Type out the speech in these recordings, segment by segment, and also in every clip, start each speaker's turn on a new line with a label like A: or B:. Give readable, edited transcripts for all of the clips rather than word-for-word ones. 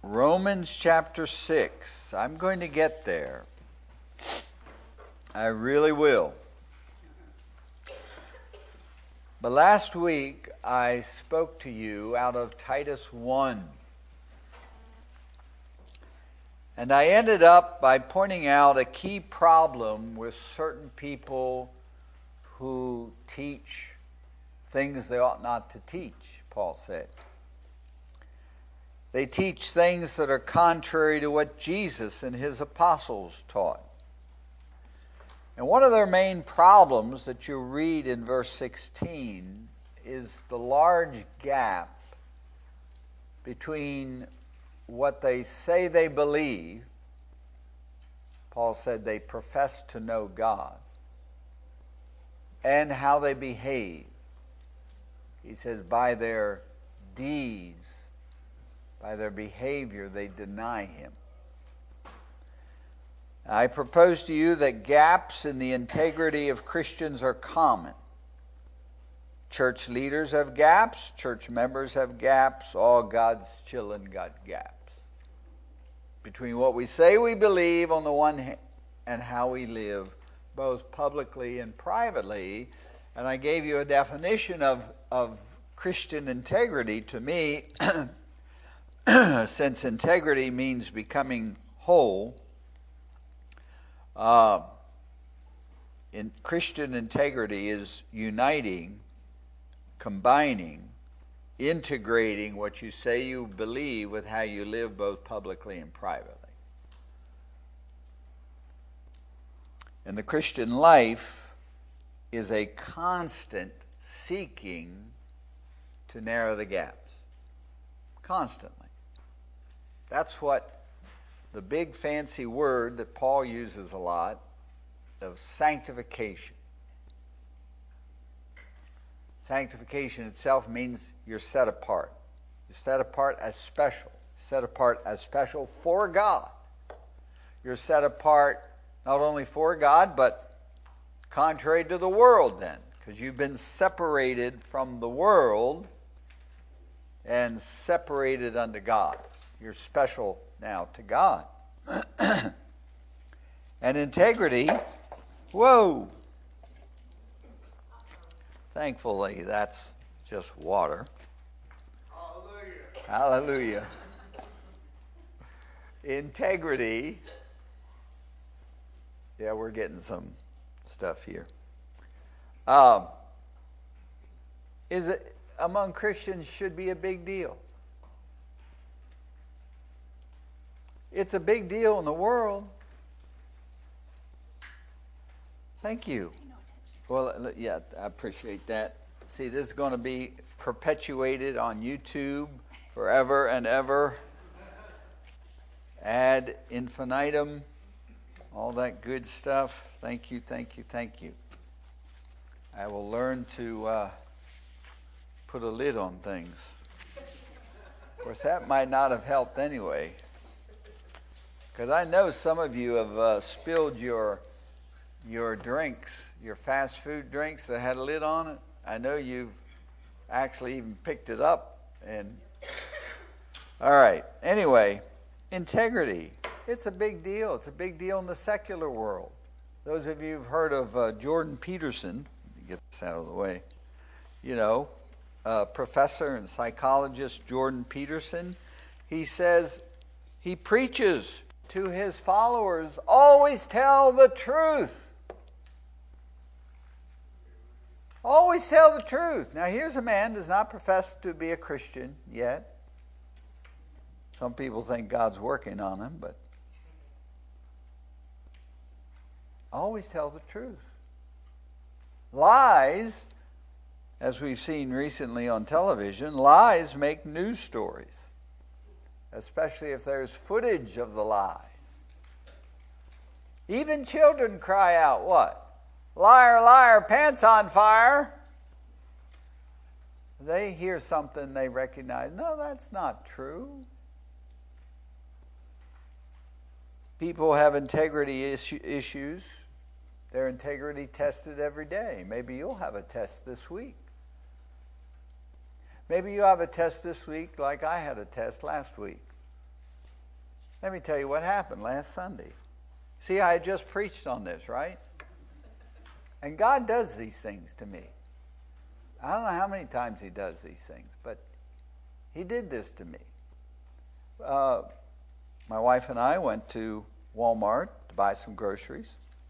A: Romans chapter 6. I'm going to get there. I really will. But last week I spoke to you out of Titus 1. And I ended up by pointing out a key problem with certain people who teach things they ought not to teach, Paul said. They teach things that are contrary to what Jesus and his apostles taught. And one of their main problems that you read in verse 16 is the large gap between what they say they believe. Paul said they profess to know God, and how they behave. He says by their deeds, by their behavior, they deny him. I propose to you that gaps in the integrity of Christians are common. Church leaders have gaps. Church members have gaps. All God's children got gaps. Between what we say we believe on the one hand and how we live, both publicly and privately. And I gave you a definition of Christian integrity to me, since integrity means becoming whole. In Christian integrity is uniting, combining, integrating what you say you believe with how you live both publicly and privately. And the Christian life is a constant seeking to narrow the gaps. Constantly. That's what the big fancy word that Paul uses a lot of sanctification. Sanctification itself means you're set apart. You're set apart as special. Set apart as special for God. You're set apart not only for God, but contrary to the world then. Because you've been separated from the world and separated unto God. You're special now to God. And integrity, whoa! Thankfully, that's just water. Hallelujah. Hallelujah. Integrity, yeah, we're getting some stuff here. Is it among Christians should be a big deal. It's a big deal in the world. Thank you. Well, yeah, I appreciate that. See, this is going to be perpetuated on YouTube forever and ever. Ad infinitum, all that good stuff. Thank you, thank you, thank you. I will learn to put a lid on things. Of course, that might not have helped anyway. Because I know some of you have spilled your drinks, your fast food drinks that had a lid on it. I know you've actually even picked it up. And all right. Anyway, integrity. It's a big deal. It's a big deal in the secular world. Those of you who've heard of Jordan Peterson, let me get this out of the way. You know, professor and psychologist Jordan Peterson, he says he preaches to his followers, always tell the truth. Always tell the truth. Now here's a man who does not profess to be a Christian yet. Some people think God's working on him, but always tell the truth. Lies, as we've seen recently on television, lies make news stories. Especially if there's footage of the lies. Even children cry out, what? Liar, liar, pants on fire. They hear something they recognize. No, that's not true. People have integrity issues. Their integrity tested every day. Maybe you'll have a test this week. Maybe you have a test this week like I had a test last week. Let me tell you what happened last Sunday. See, I had just preached on this, right? And God does these things to me. I don't know how many times He does these things, but He did this to me. My wife and I went to Walmart to buy some groceries.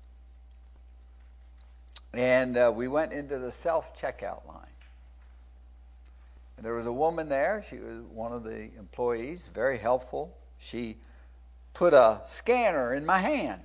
A: And we went into the self-checkout line. And there was a woman there. She was one of the employees, very helpful. She put a scanner in my hand.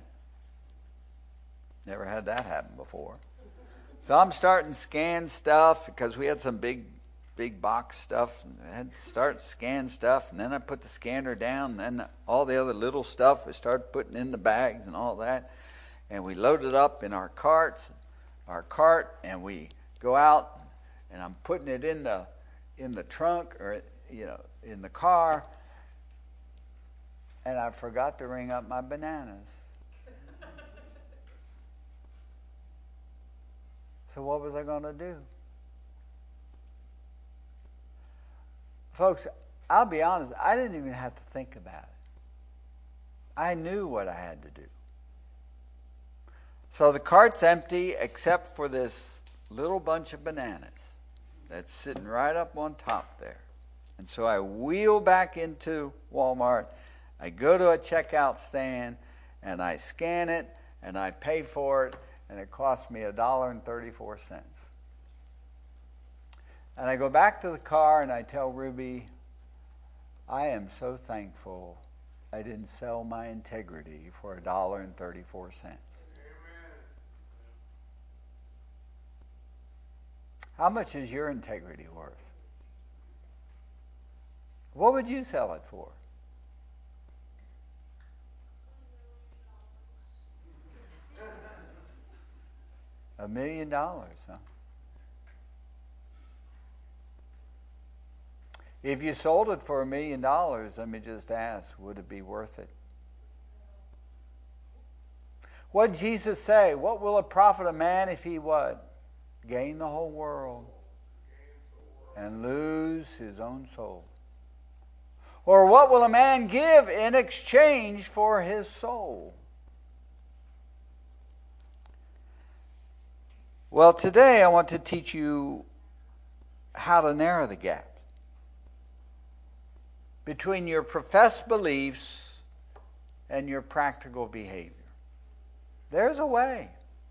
A: Never had that happen before. So I'm starting to scan stuff because we had some big box stuff. And I had to start to scan stuff, and then I put the scanner down, and then all the other little stuff we started putting in the bags and all that. And we loaded up in our cart, and we go out, and I'm putting it in the trunk or in the car, and I forgot to ring up my bananas. So what was I going to do? Folks, I'll be honest, I didn't even have to think about it. I knew what I had to do. So the cart's empty except for this little bunch of bananas that's sitting right up on top there. And so I wheel back into Walmart. I go to a checkout stand, and I scan it, and I pay for it, and it cost me $1.34. And I go back to the car, and I tell Ruby, I am so thankful I didn't sell my integrity for $1.34. How much is your integrity worth? What would you sell it for? $1 million, huh? If you sold it for $1 million, let me just ask, would it be worth it? What did Jesus say? What will it profit a man if he what? Gain the whole world and lose his own soul? Or what will a man give in exchange for his soul? Well, today I want to teach you how to narrow the gap between your professed beliefs and your practical behavior. There's a way.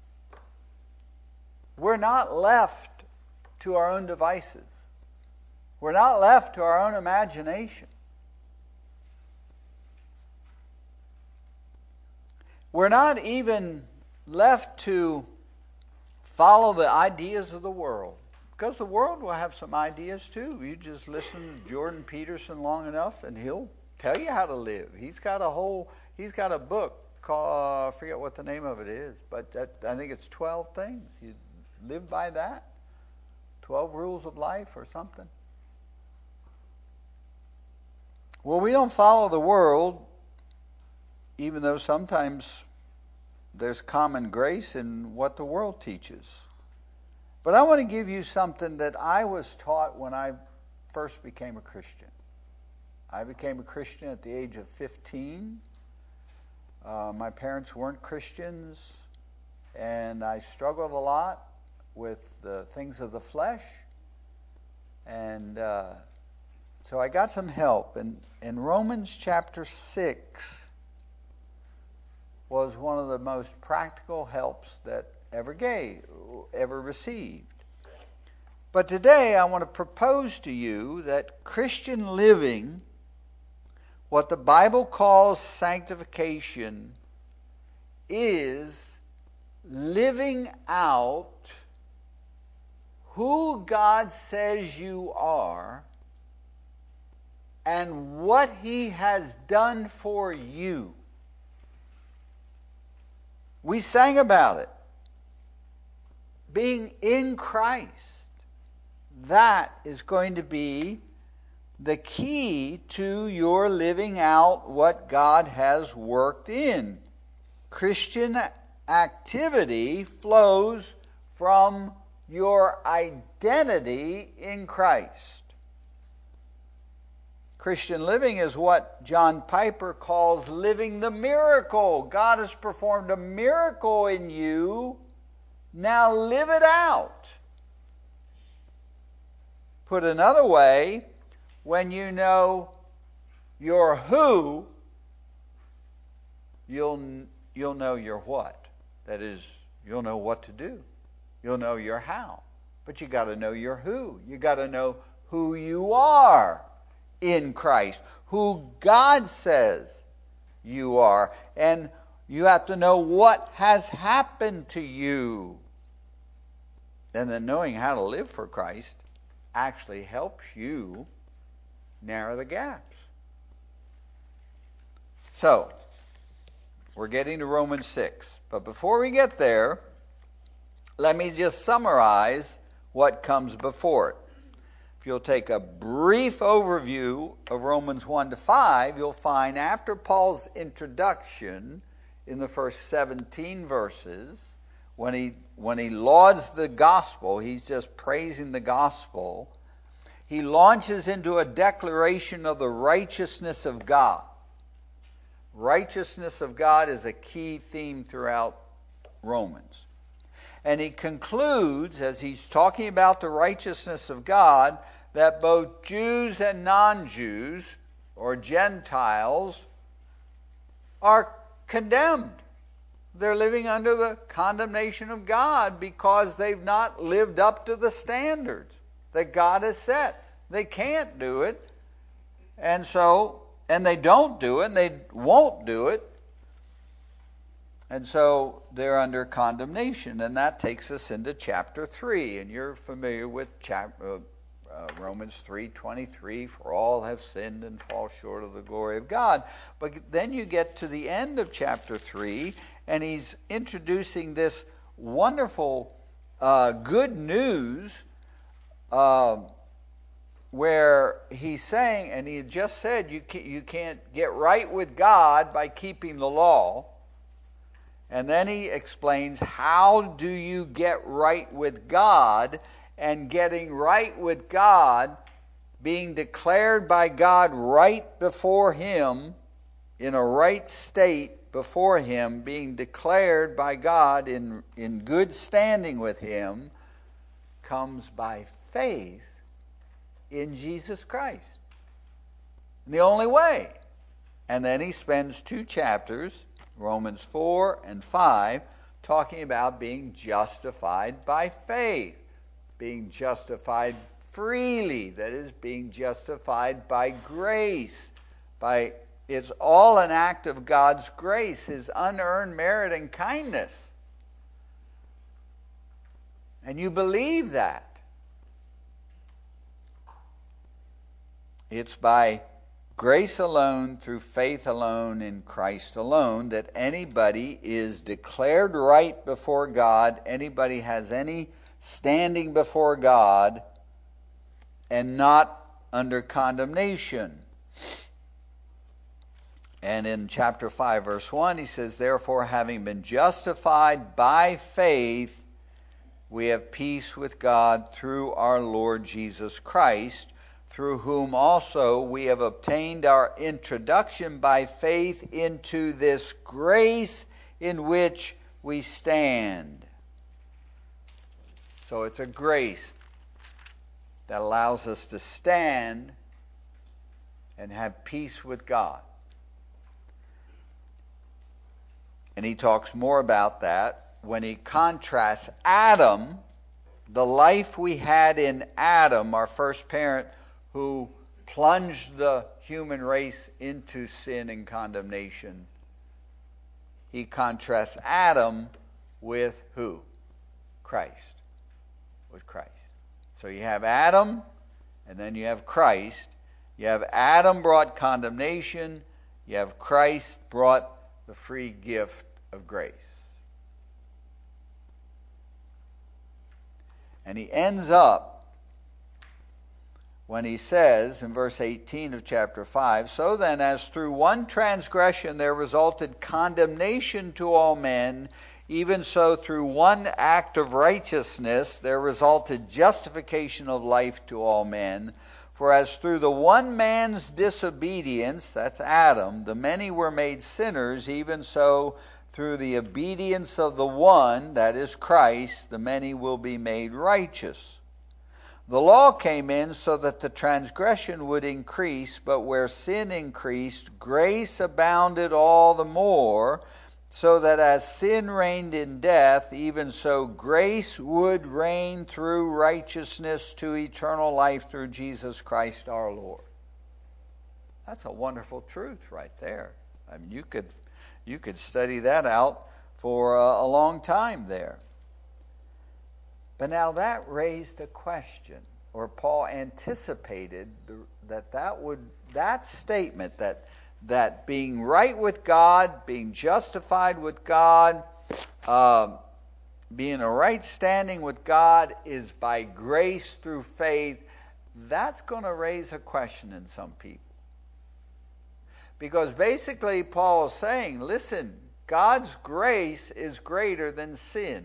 A: We're not left to our own devices. We're not left to our own imagination. We're not even left to follow the ideas of the world. Because the world will have some ideas too. You just listen to Jordan Peterson long enough and he'll tell you how to live. He's got a book called, I forget what the name of it is, but I think it's 12 things. You live by that. 12 rules of life or something. Well, we don't follow the world, even though sometimes there's common grace in what the world teaches. But I want to give you something that I was taught when I first became a Christian. I became a Christian at the age of 15. My parents weren't Christians, and I struggled a lot with the things of the flesh. And so I got some help. And Romans chapter 6 was one of the most practical helps that ever received. But today I want to propose to you that Christian living, what the Bible calls sanctification, is living out who God says you are and what He has done for you. We sang about it. Being in Christ. That is going to be the key to your living out what God has worked in. Christian activity flows from your identity in Christ. Christian living is what John Piper calls living the miracle. God has performed a miracle in you. Now live it out. Put another way, when you know your who, you'll know your what. That is, you'll know what to do. You'll know your how. But you got to know your who. You got to know who you are in Christ, who God says you are, and you have to know what has happened to you. And then knowing how to live for Christ actually helps you narrow the gaps. So, we're getting to Romans 6. But before we get there, let me just summarize what comes before it. If you'll take a brief overview of Romans 1 to 5, you'll find after Paul's introduction in the first 17 verses, when he lauds the gospel, he's just praising the gospel, he launches into a declaration of the righteousness of God. Righteousness of God is a key theme throughout Romans. And he concludes, as he's talking about the righteousness of God, that both Jews and non-Jews, or Gentiles, are condemned. They're living under the condemnation of God because they've not lived up to the standards that God has set. They can't do it. And they don't do it, and they won't do it. And so they're under condemnation. And that takes us into chapter 3. And you're familiar with Romans 3:23, for all have sinned and fall short of the glory of God. But then you get to the end of chapter 3, and he's introducing this wonderful good news where he's saying, and he had just said you can't get right with God by keeping the law. And then he explains, how do you get right with God? And getting right with God, being declared by God right before Him, in a right state before Him, being declared by God in good standing with Him, comes by faith in Jesus Christ. And the only way. And then he spends 2 chapters, Romans 4 and 5, talking about being justified by faith. Being justified freely, that is, being justified by grace. It's all an act of God's grace, His unearned merit and kindness. And you believe that. It's by grace alone, through faith alone, in Christ alone, that anybody is declared right before God, anybody has any standing before God, and not under condemnation. And in chapter 5, verse 1, he says, therefore, having been justified by faith, we have peace with God through our Lord Jesus Christ, through whom also we have obtained our introduction by faith into this grace in which we stand. So it's a grace that allows us to stand and have peace with God. And he talks more about that when he contrasts Adam, the life we had in Adam, our first parent, who plunged the human race into sin and condemnation. He contrasts Adam with who? Christ. With Christ. So you have Adam, and then you have Christ. You have Adam brought condemnation. You have Christ brought the free gift of grace. And he ends up when he says in verse 18 of chapter 5, so then as through one transgression there resulted condemnation to all men, even so through one act of righteousness there resulted justification of life to all men. For as through the one man's disobedience, that's Adam, the many were made sinners, even so through the obedience of the one, that is Christ, the many will be made righteous. The law came in so that the transgression would increase, but where sin increased, grace abounded all the more, so that as sin reigned in death, even so grace would reign through righteousness to eternal life through Jesus Christ our Lord. That's a wonderful truth right there. I mean, you could study that out for a long time there. But now that raised a question, or Paul anticipated that statement that being right with God, being justified with God, being a right standing with God is by grace through faith. That's going to raise a question in some people. Because basically Paul is saying, listen, God's grace is greater than sin.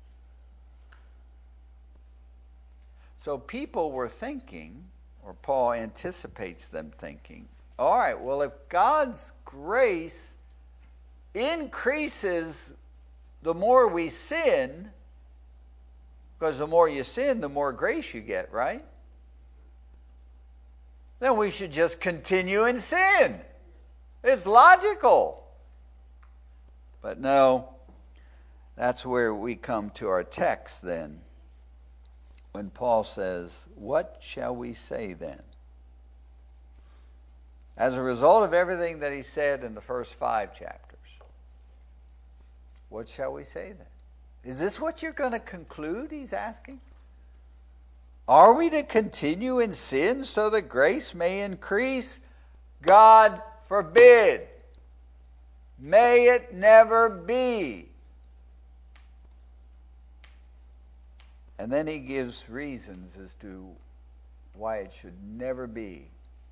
A: So people were thinking, or Paul anticipates them thinking, all right, well, if God's grace increases the more we sin, because the more you sin, the more grace you get, right? Then we should just continue in sin. It's logical. But no, that's where we come to our text then. When Paul says, what shall we say then? As a result of everything that he said in the first 5 chapters, what shall we say then? Is this what you're going to conclude, he's asking? Are we to continue in sin so that grace may increase? God forbid. May it never be. And then he gives reasons as to why it should never be.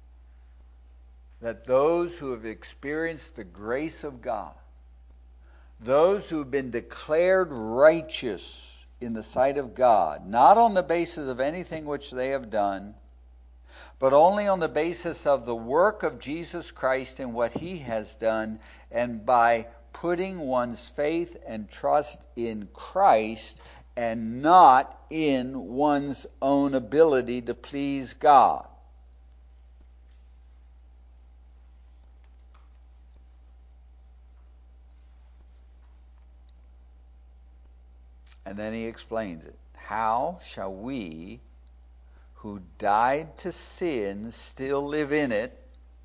A: That those who have experienced the grace of God, those who have been declared righteous in the sight of God, not on the basis of anything which they have done, but only on the basis of the work of Jesus Christ and what he has done, and by putting one's faith and trust in Christ and not in one's own ability to please God. And then he explains it. How shall we who died to sin still live in it?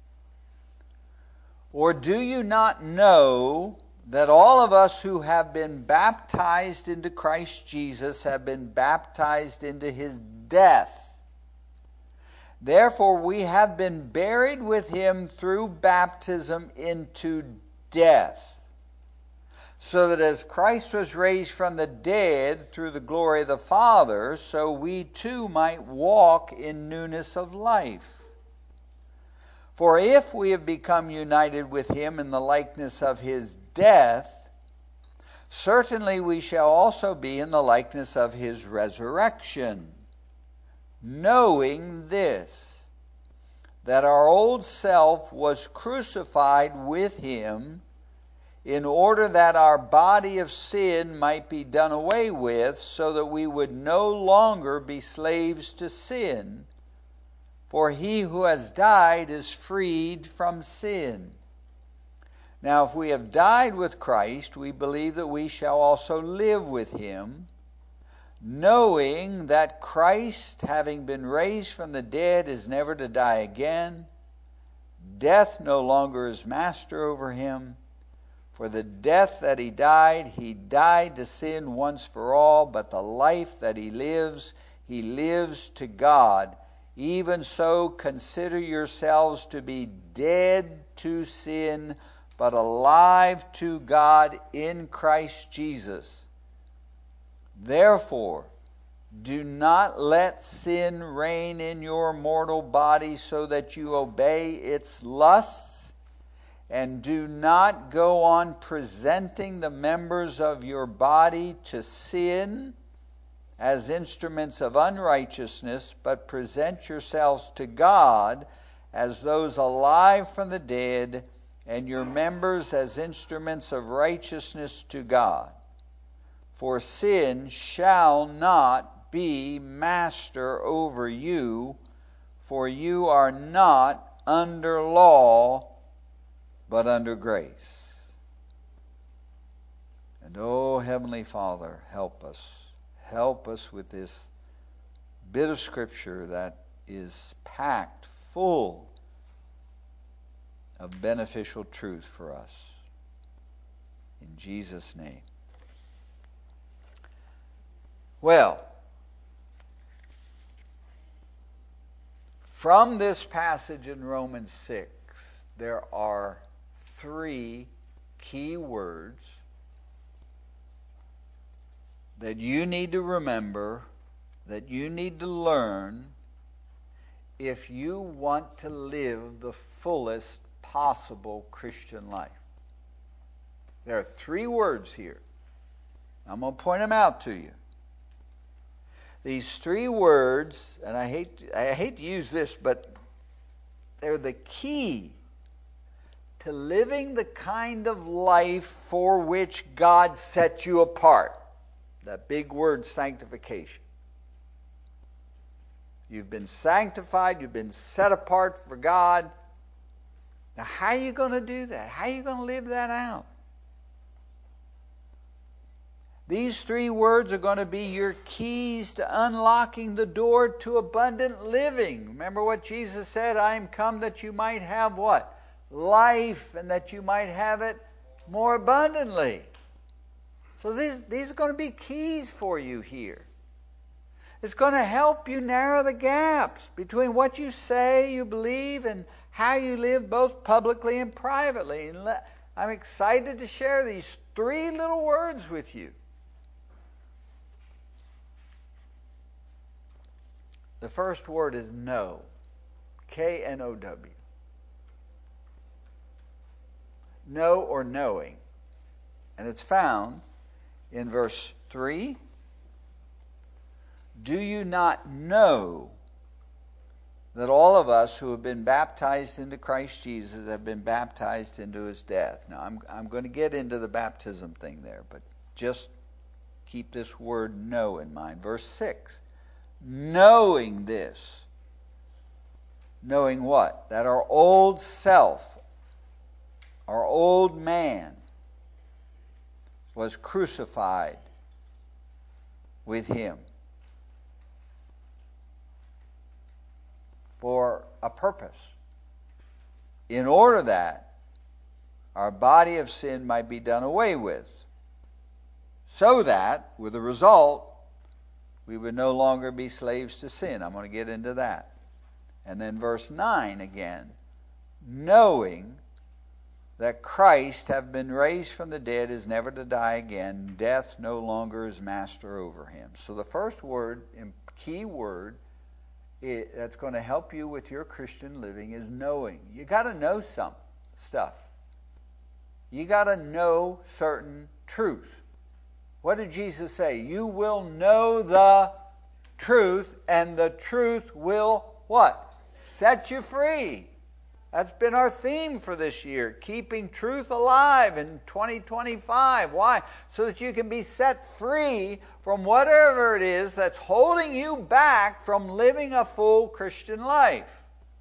A: Or do you not know that all of us who have been baptized into Christ Jesus have been baptized into his death? Therefore we have been buried with him through baptism into death, so that as Christ was raised from the dead through the glory of the Father, so we too might walk in newness of life. For if we have become united with him in the likeness of his death, certainly we shall also be in the likeness of his resurrection, knowing this, that our old self was crucified with him, in order that our body of sin might be done away with, so that we would no longer be slaves to sin. For he who has died is freed from sin. Now if we have died with Christ, we believe that we shall also live with him, knowing that Christ, having been raised from the dead, is never to die again. Death no longer is master over him. For the death that he died to sin once for all, but the life that he lives to God. Even so, consider yourselves to be dead to sin, but alive to God in Christ Jesus. Therefore, do not let sin reign in your mortal body so that you obey its lusts. And do not go on presenting the members of your body to sin as instruments of unrighteousness, but present yourselves to God as those alive from the dead, and your members as instruments of righteousness to God. For sin shall not be master over you, for you are not under law, but under grace. And oh, Heavenly Father, help us. Help us with this bit of Scripture that is packed full of beneficial truth for us. In Jesus' name. Well, from this passage in Romans 6, there are 3 key words that you need to remember, that you need to learn if you want to live the fullest possible Christian life. There are 3 words here. I'm going to point them out to you. These 3 words, and I hate to use this, but they're the key to living the kind of life for which God set you apart. That big word, sanctification. You've been sanctified, you've been set apart for God. Now, how are you going to do that? How are you going to live that out? These 3 words are going to be your keys to unlocking the door to abundant living. Remember what Jesus said, I am come that you might have what? Life, and that you might have it more abundantly. So these are going to be keys for you here. It's going to help you narrow the gaps between what you say you believe and how you live both publicly and privately. And I'm excited to share these 3 little words with you. The first word is know. K-N-O-W. Know or knowing. And it's found in verse 3. Do you not know that all of us who have been baptized into Christ Jesus have been baptized into his death? Now, I'm going to get into the baptism thing there, but just keep this word know in mind. Verse 6. Knowing this. Knowing what? That our old self, our old man, was crucified with him for a purpose, in order that our body of sin might be done away with, so that, with the result, we would no longer be slaves to sin. I'm going to get into that. And then verse 9 again, knowing that Christ, have been raised from the dead, is never to die again, death no longer is master over him. So the first word, key word, that's going to help you with your Christian living is knowing. You got to know some stuff. You got to know certain truth. What did Jesus say? You will know the truth, and the truth will what? Set you free. That's been our theme for this year, keeping truth alive in 2025. Why? So that you can be set free from whatever it is that's holding you back from living a full Christian life.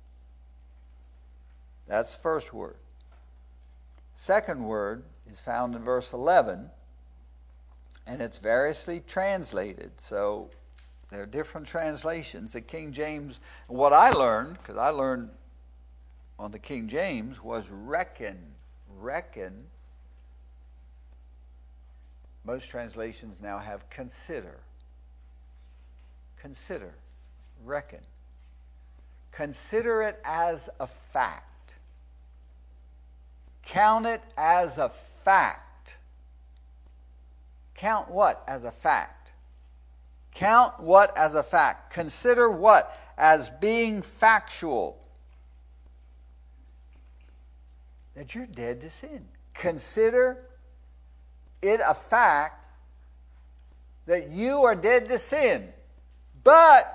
A: That's the first word. Second word is found in verse 11, and it's variously translated. So there are different translations. The King James, what I learned, because I learned on the King James, was reckon. Reckon. Most translations now have consider. Consider. Reckon. Consider it as a fact. Count it as a fact. Count what as a fact? Count what as a fact? Consider what as being factual? That you're dead to sin. Consider it a fact that you are dead to sin, but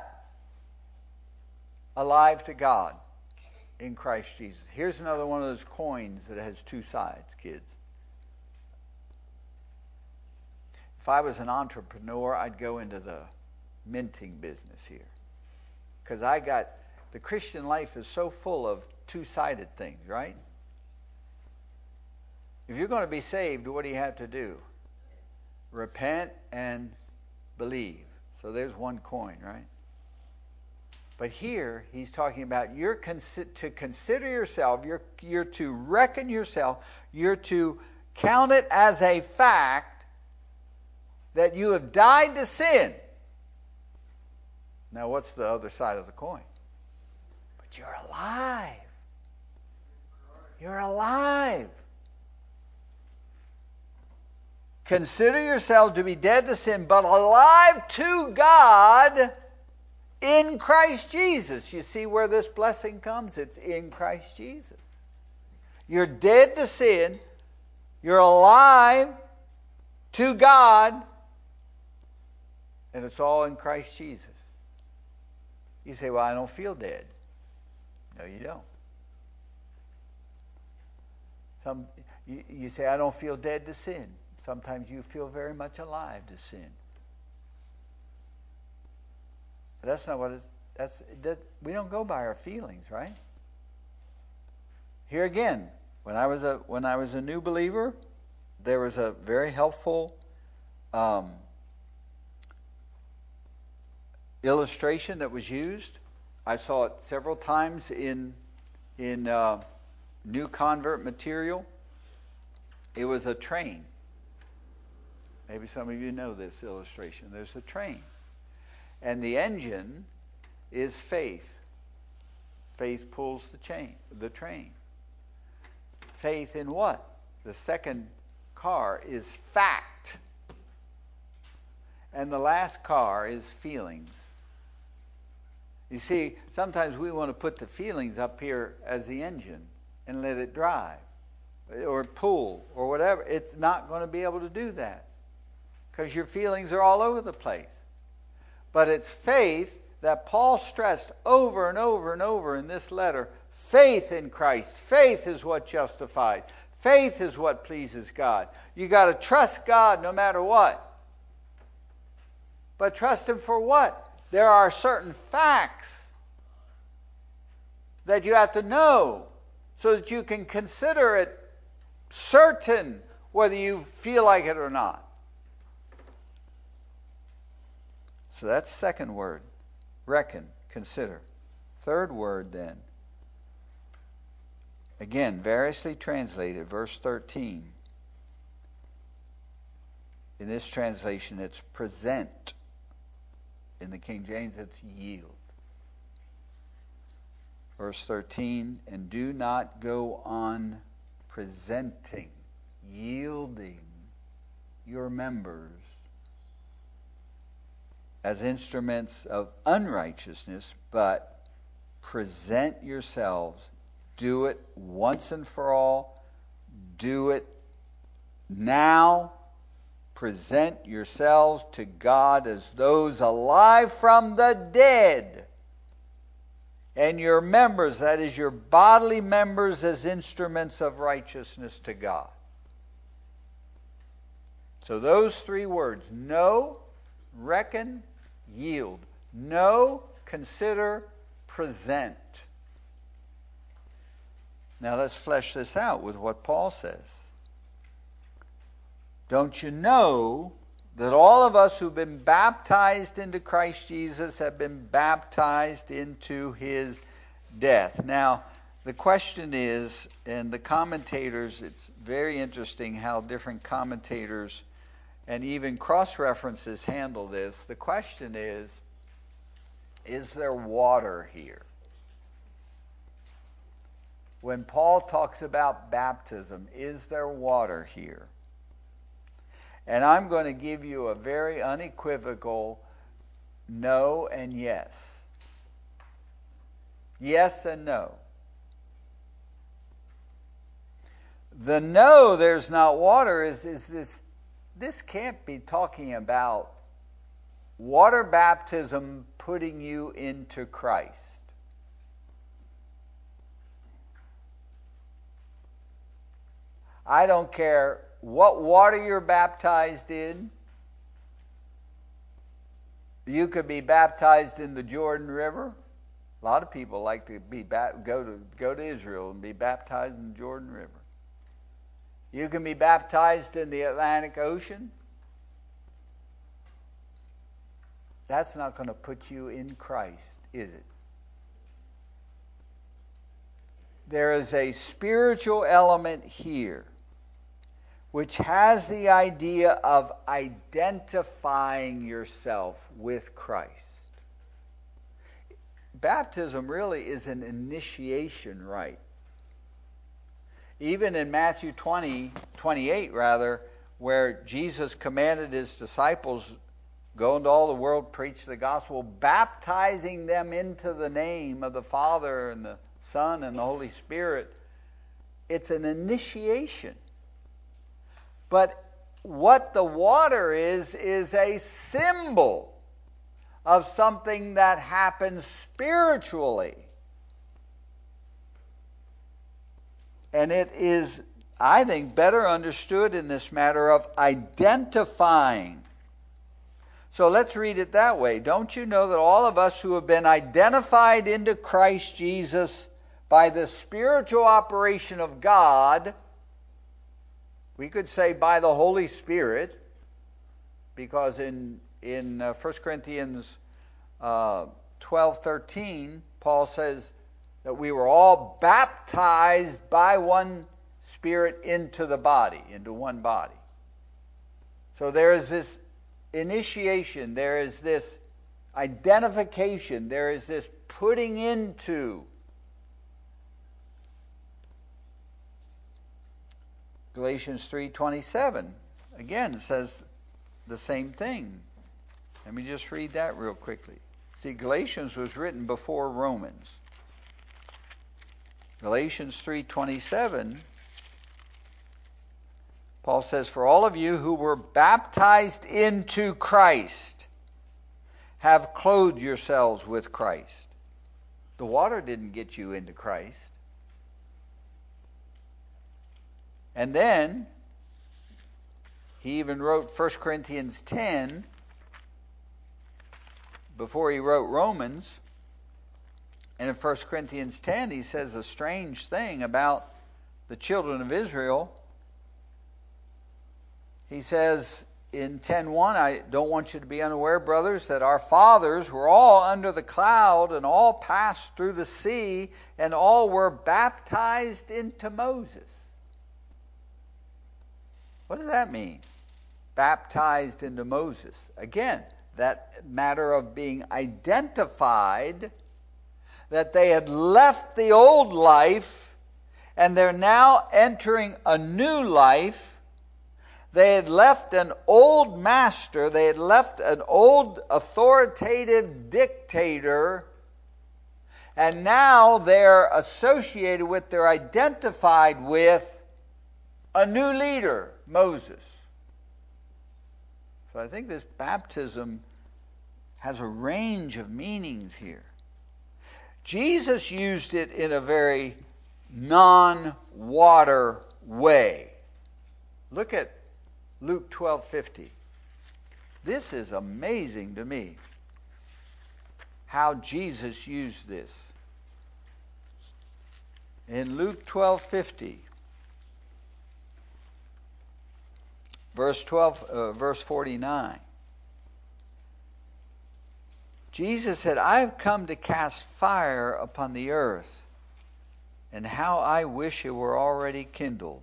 A: alive to God in Christ Jesus. Here's another one of those coins that has two sides, kids. If I was an entrepreneur, I'd go into the minting business here. Because the Christian life is so full of two-sided things, right? If you're going to be saved, what do you have to do? Repent and believe. So there's one coin, right? But here, he's talking about you're to consider yourself, you're to reckon yourself, you're to count it as a fact that you have died to sin. Now, what's the other side of the coin? But you're alive. You're alive. Consider yourself to be dead to sin, but alive to God in Christ Jesus. You see where this blessing comes? It's in Christ Jesus. You're dead to sin. You're alive to God. And it's all in Christ Jesus. You say, well, I don't feel dead. No, you don't. You say, I don't feel dead to sin. Sometimes you feel very much alive to sin. But that's not what we don't go by our feelings, right? Here again, when I was a new believer, there was a very helpful illustration that was used. I saw it several times in new convert material. It was a train. Maybe some of you know this illustration. There's a train. And the engine is faith. Faith pulls the train. Faith in what? The second car is fact. And the last car is feelings. You see, sometimes we want to put the feelings up here as the engine and let it drive or pull or whatever. It's not going to be able to do that because your feelings are all over the place. But it's faith that Paul stressed over and over and over in this letter. Faith in Christ. Faith is what justifies. Faith is what pleases God. You got to trust God no matter what. But trust Him for what? There are certain facts that you have to know so that you can consider it certain whether you feel like it or not. So that's the second word. Reckon, consider. Third word then. Again, variously translated, verse 13. In this translation, it's present. In the King James, it's yield. Verse 13, and do not go on presenting, yielding your members as instruments of unrighteousness, but present yourselves. Do it once and for all. Do it now. Present yourselves to God as those alive from the dead. And your members, that is your bodily members, as instruments of righteousness to God. So those three words, know, reckon, yield. Know, consider, present. Now let's flesh this out with what Paul says. Don't you know that all of us who've been baptized into Christ Jesus have been baptized into His death? Now, the question is, and the commentators, it's very interesting how different commentators and even cross-references handle this. The question is there water here? When Paul talks about baptism, is there water here? And I'm going to give you a very unequivocal no and yes. Yes and no. The no, there's not water, is this can't be talking about water baptism putting you into Christ? I don't care what water you're baptized in. You could be baptized in the Jordan River. A lot of people like to go to Israel and be baptized in the Jordan River. You can be baptized in the Atlantic Ocean. That's not going to put you in Christ, is it? There is a spiritual element here which has the idea of identifying yourself with Christ. Baptism really is an initiation rite. Even in Matthew 28, where Jesus commanded his disciples, go into all the world, preach the gospel, baptizing them into the name of the Father and the Son and the Holy Spirit. It's an initiation. But what the water is a symbol of something that happens spiritually. And it is, I think, better understood in this matter of identifying. So let's read it that way. Don't you know that all of us who have been identified into Christ Jesus by the spiritual operation of God, we could say by the Holy Spirit, because in 1 Corinthians 12:13, Paul says that we were all baptized by one Spirit into the body, into one body. So there is this initiation, there is this identification, there is this putting into. Galatians 3:27, again, says the same thing. Let me just read that real quickly. See, Galatians was written before Romans. Galatians 3:27, Paul says, for all of you who were baptized into Christ have clothed yourselves with Christ. The water didn't get you into Christ. And then he even wrote 1 Corinthians 10 before he wrote Romans. And in 1 Corinthians 10 he says a strange thing about the children of Israel. He says in 10:1, I don't want you to be unaware, brothers, that our fathers were all under the cloud and all passed through the sea and all were baptized into Moses. What does that mean? Baptized into Moses. Again, that matter of being identified, that they had left the old life and they're now entering a new life. They had left an old master, they had left an old authoritative dictator, and now they're associated with, they're identified with a new leader, Moses. So I think this baptism has a range of meanings here. Jesus used it in a very non-water way. Look at Luke 12:50. This is amazing to me, how Jesus used this. In Luke 12:50, verse 49, Jesus said, I have come to cast fire upon the earth, and how I wish it were already kindled.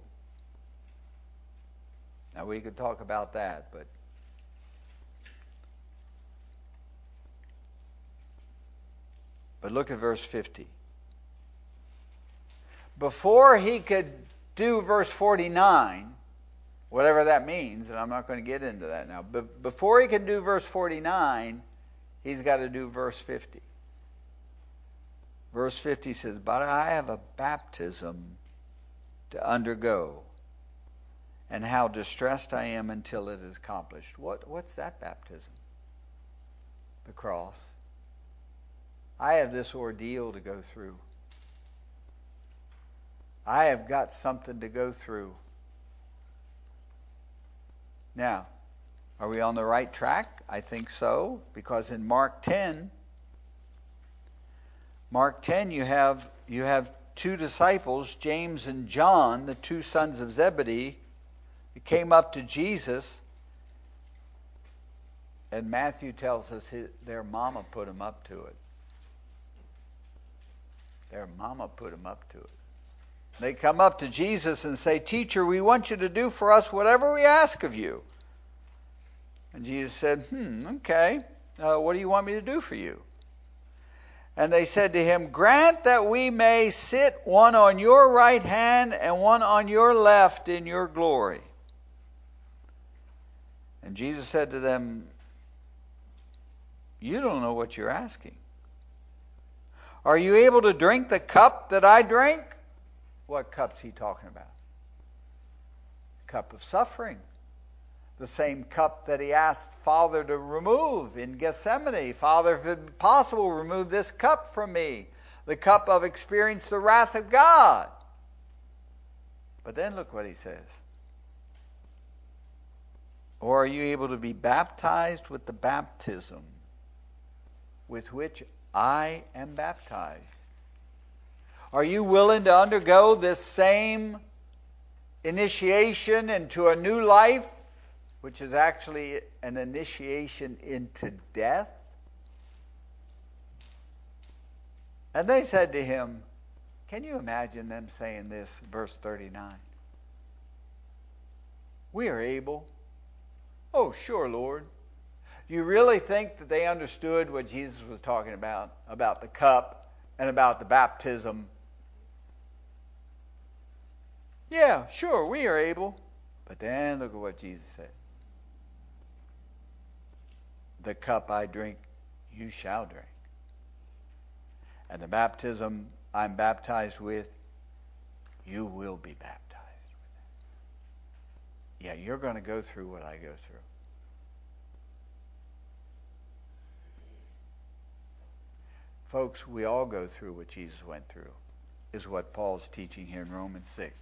A: Now we could talk about that, but look at verse 50. Before he could do verse 49, whatever that means, and I'm not going to get into that now, but before he can do verse 49, he's got to do verse 50. Verse 50 says, but I have a baptism to undergo, and how distressed I am until it is accomplished. What's that baptism? the cross. I have this ordeal to go through. I have got something to go through. Now, are we on the right track? I think so, because in Mark 10, you have two disciples, James and John, the two sons of Zebedee, that came up to Jesus, and Matthew tells us their mama put them up to it. Their mama put them up to it. They come up to Jesus and say, "Teacher, we want you to do for us whatever we ask of you." And Jesus said, okay, what do you want me to do for you? And they said to him, "Grant that we may sit one on your right hand and one on your left in your glory." And Jesus said to them, "You don't know what you're asking. Are you able to drink the cup that I drink?" What cup's he talking about? The cup of suffering. The same cup that he asked Father to remove in Gethsemane. "Father, if it's possible, remove this cup from me." The cup of experience the wrath of God. But then look what he says. "Or are you able to be baptized with the baptism with which I am baptized?" Are you willing to undergo this same initiation into a new life, which is actually an initiation into death? And they said to him, can you imagine them saying this, verse 39? "We are able." "Oh, sure, Lord." You really think that they understood what Jesus was talking about the cup and about the baptism? "Yeah, sure, we are able." But then look at what Jesus said. "The cup I drink, you shall drink. And the baptism I'm baptized with, you will be baptized with." Yeah, you're going to go through what I go through. Folks, we all go through what Jesus went through, is what Paul's teaching here in Romans 6.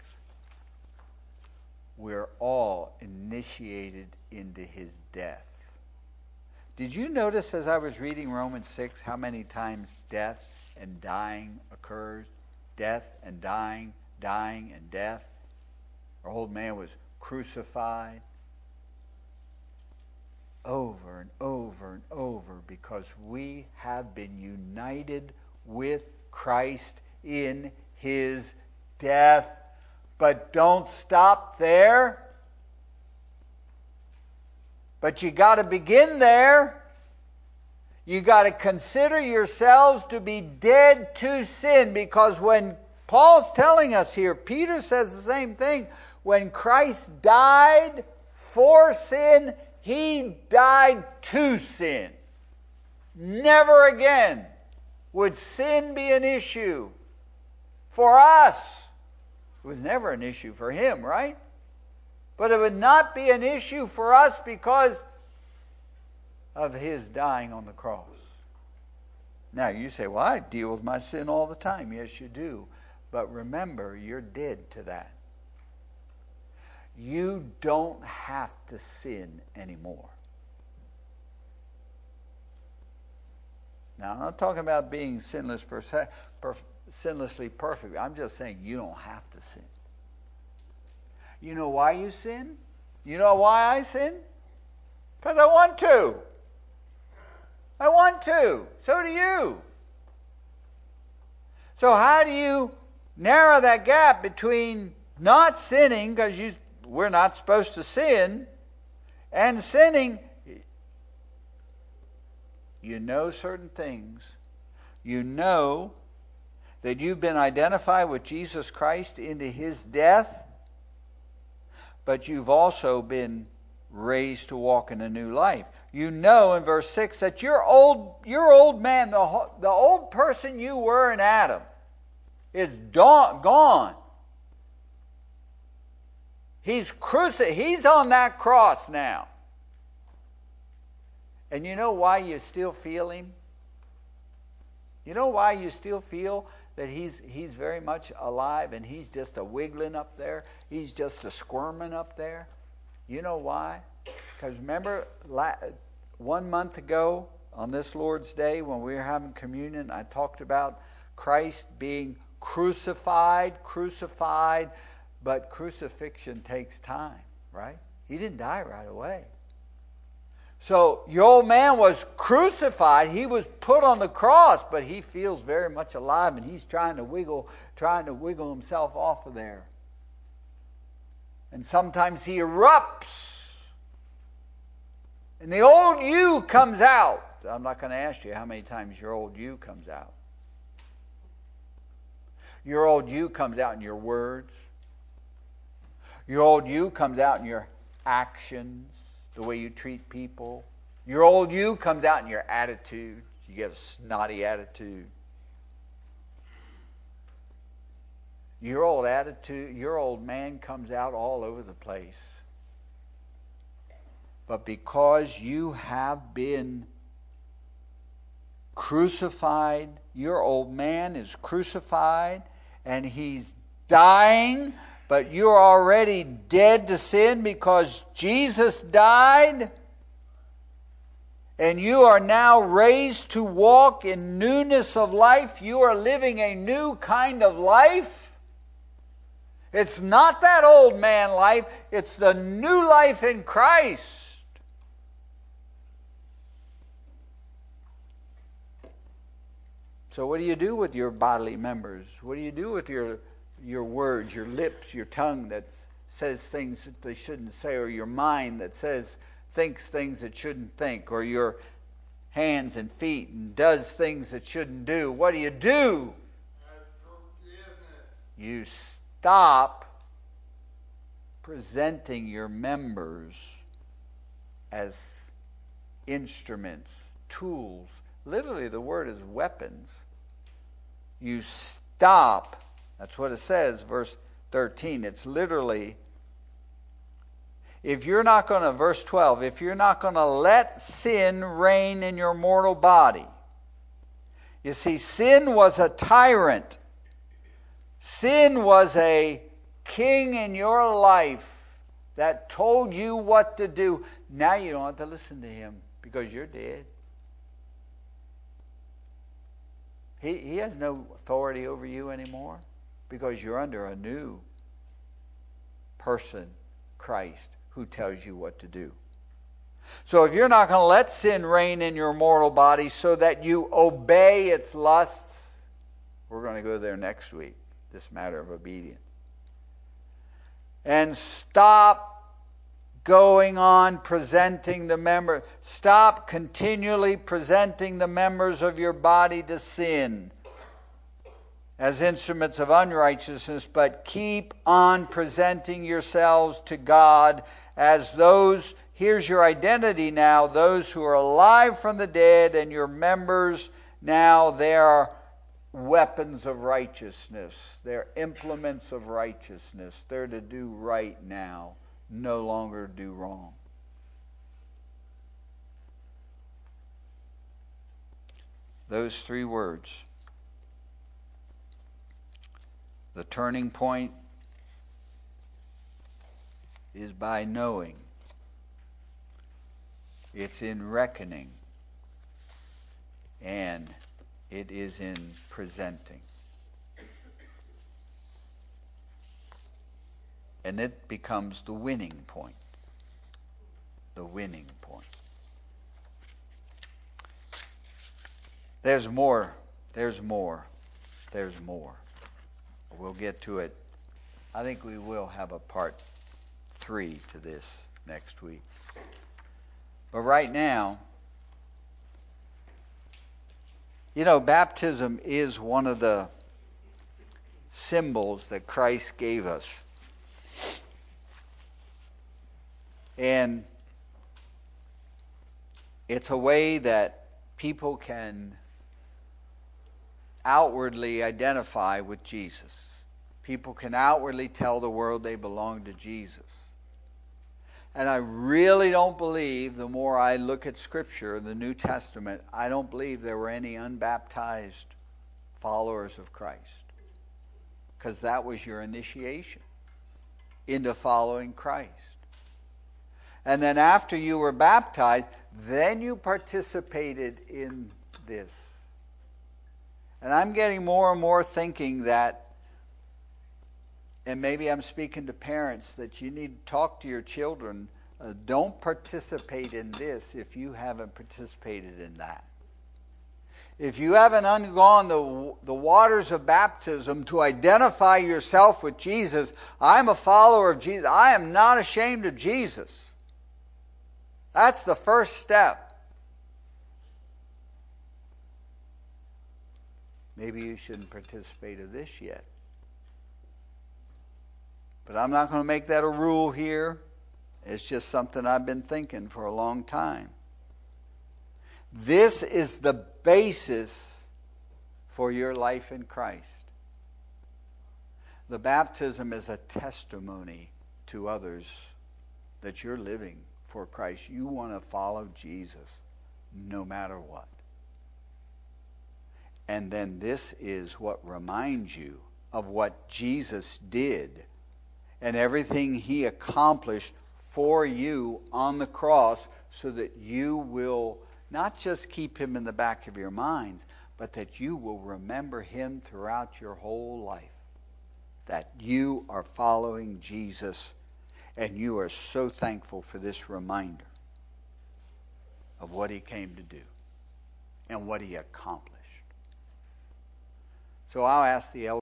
A: We're all initiated into his death. Did you notice as I was reading Romans 6 how many times death and dying occurs? Death and dying, dying and death. Our old man was crucified. Over and over and over, because we have been united with Christ in his death. But don't stop there. But you got to begin there. You got to consider yourselves to be dead to sin, because when Paul's telling us here, Peter says the same thing. When Christ died for sin, he died to sin. Never again would sin be an issue for us. It was never an issue for him, right? But it would not be an issue for us because of his dying on the cross. Now you say, "Well, I deal with my sin all the time." Yes, you do. But remember, you're dead to that. You don't have to sin anymore. Now, I'm not talking about being sinlessly perfect. I'm just saying you don't have to sin. You know why you sin? You know why I sin? Because I want to. I want to. So do you. So how do you narrow that gap between not sinning, because we're not supposed to sin, and sinning? You know certain things. You know that you've been identified with Jesus Christ into his death, but you've also been raised to walk in a new life. You know in verse 6 that your old man, the old person you were in Adam, is gone. He's on that cross now. And you know why you still feel him? You know why you still feel that he's very much alive and he's just a wiggling up there? He's just a squirming up there? You know why? Because remember 1 month ago on this Lord's Day when we were having communion, I talked about Christ being crucified, but crucifixion takes time, right? He didn't die right away. So your old man was crucified. He was put on the cross, but he feels very much alive, and he's trying to wiggle himself off of there. And sometimes he erupts, and the old you comes out. I'm not going to ask you how many times your old you comes out. Your old you comes out in your words. Your old you comes out in your actions, the way you treat people. Your old you comes out in your attitude. You get a snotty attitude. Your old man comes out all over the place. But because you have been crucified, your old man is crucified, and he's dying, but you're already dead to sin because Jesus died, and you are now raised to walk in newness of life. You are living a new kind of life. It's not that old man life, it's the new life in Christ. So what do you do with your bodily members? What do you do with your words, your lips, your tongue that says things that they shouldn't say, or your mind that thinks things that shouldn't think, or your hands and feet and does things that shouldn't do? What do? You stop presenting your members as instruments, tools. Literally, the word is weapons. You stop. That's what it says, verse 13. It's literally, verse 12, if you're not going to let sin reign in your mortal body. You see, sin was a tyrant. Sin was a king in your life that told you what to do. Now you don't have to listen to him because you're dead. He has no authority over you anymore because you're under a new person, Christ, who tells you what to do. So if you're not going to let sin reign in your mortal body so that you obey its lusts, we're going to go there next week, this matter of obedience. And stop going on presenting the members. Stop continually presenting the members of your body to sin as instruments of unrighteousness, but keep on presenting yourselves to God as those, here's your identity now, those who are alive from the dead, and your members now, they are weapons of righteousness. They're implements of righteousness. They're to do right now, no longer do wrong. Those three words. The turning point is by knowing. It's in reckoning. And it is in presenting. And it becomes the winning point. The winning point. There's more. There's more. There's more. We'll get to it. I think we will have a part 3 to this next week. But right now, baptism is one of the symbols that Christ gave us. And it's a way that people can outwardly identify with Jesus. People can outwardly tell the world they belong to Jesus. And I really don't believe, the more I look at Scripture, the New Testament, I don't believe there were any unbaptized followers of Christ. Because that was your initiation into following Christ. And then after you were baptized, then you participated in this. And I'm getting more and more thinking that, and maybe I'm speaking to parents, that you need to talk to your children. Don't participate in this if you haven't participated in that. If you haven't undergone the waters of baptism to identify yourself with Jesus, I'm a follower of Jesus. I am not ashamed of Jesus. That's the first step. Maybe you shouldn't participate in this yet. But I'm not going to make that a rule here. It's just something I've been thinking for a long time. This is the basis for your life in Christ. The baptism is a testimony to others that you're living for Christ. You want to follow Jesus no matter what. And then this is what reminds you of what Jesus did and everything he accomplished for you on the cross, so that you will not just keep him in the back of your minds, but that you will remember him throughout your whole life. That you are following Jesus, and you are so thankful for this reminder of what he came to do and what he accomplished. So I'll ask the elders.